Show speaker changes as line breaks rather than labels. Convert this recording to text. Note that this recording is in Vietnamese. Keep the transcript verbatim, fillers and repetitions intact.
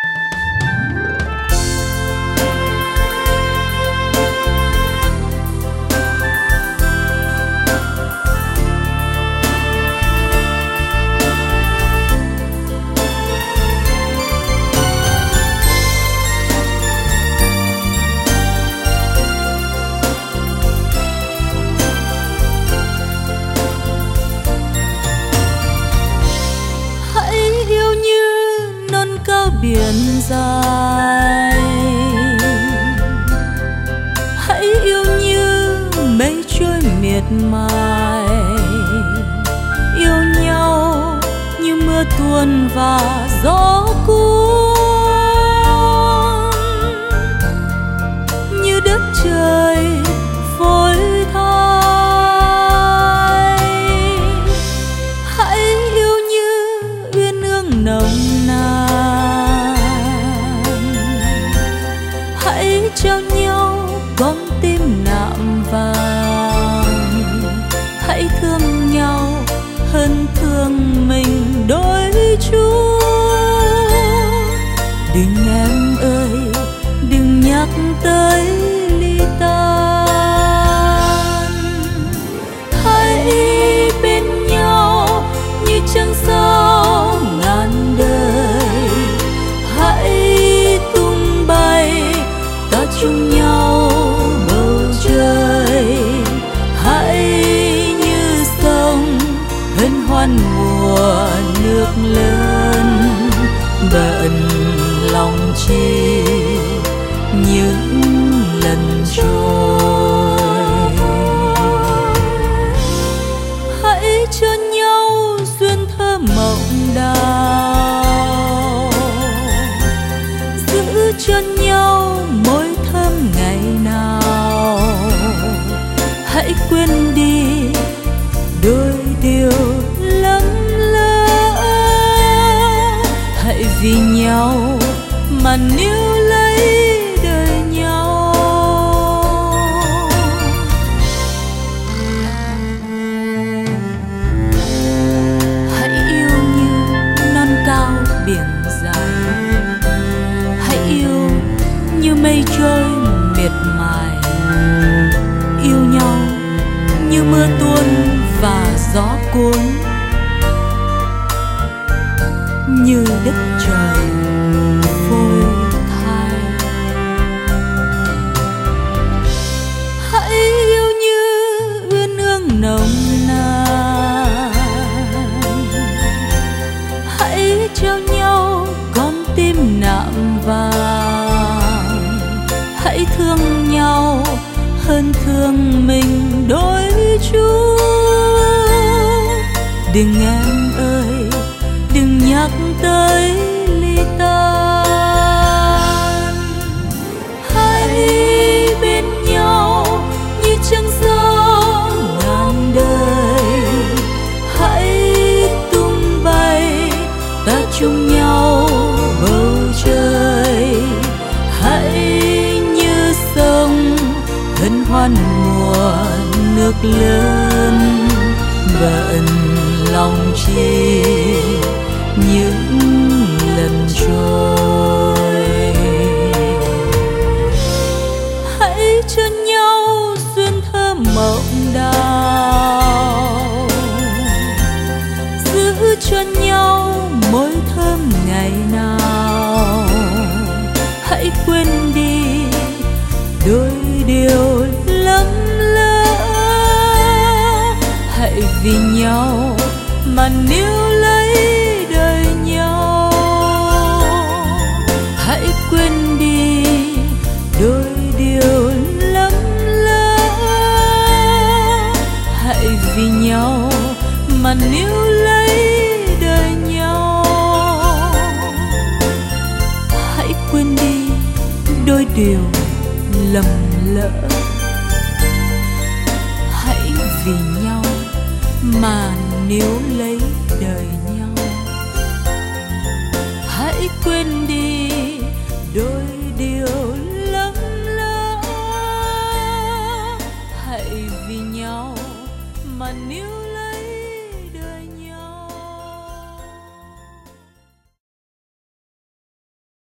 biển dài, hãy yêu như mây trôi miệt mài, yêu nhau như mưa tuôn và gió cuốn, như đất trời phôi thai. Hãy yêu như uyên ương nồng nàn, hãy trao nhau con tim nạm vàng, hãy thương nhau hơn thương mình đôi chút. Đừng em ơi, đừng nhắc tới ly tan, hãy bên nhau như trăng sao ngàn đời. Hãy tung bay ta chung nhau bầu trời, hãy như sông hân hoan mùa nước lớn. Bận lòng chi những lần trôi, hãy cho nhau duyên thơ mộng đào, giữ cho nhau môi thơm ngày nào. Hãy quên đi đôi điều lắm lỡ, hãy vì nhau mà níu lấy đời nhau. Hãy yêu như non cao biển dài, hãy yêu như mây trôi miệt mài, yêu nhau như mưa tuôn và gió cuốn, như đất trời phôi thai. Hãy yêu như uyên ương nồng nàn, hãy trao nhau con tim nạm vàng, hãy thương nhau hơn thương mình đôi chút. Đừng em ơi, đừng nhắc tới ly tan, hãy bên nhau như trăng gió ngàn đời. Hãy tung bay ta chung nhau bầu trời, hãy như sông hân hoan mùa nước lớn. Bận lòng chi những lần trôi, hãy cho nhau duyên thơ mộng đào, giữ cho nhau môi thơm ngày nào. Hãy quên đi đôi điều lắm lỡ, hãy vì nhau mà níu lấy đời nhau. Hãy quên đi đôi điều lắm lỡ, hãy vì nhau mà níu lấy đời nhau. Hãy quên đi đôi điều lầm lỡ, hãy vì nhau mà níu lấy đời nhau. Hãy quên đi đôi điều lắm lỡ, hãy vì nhau mà níu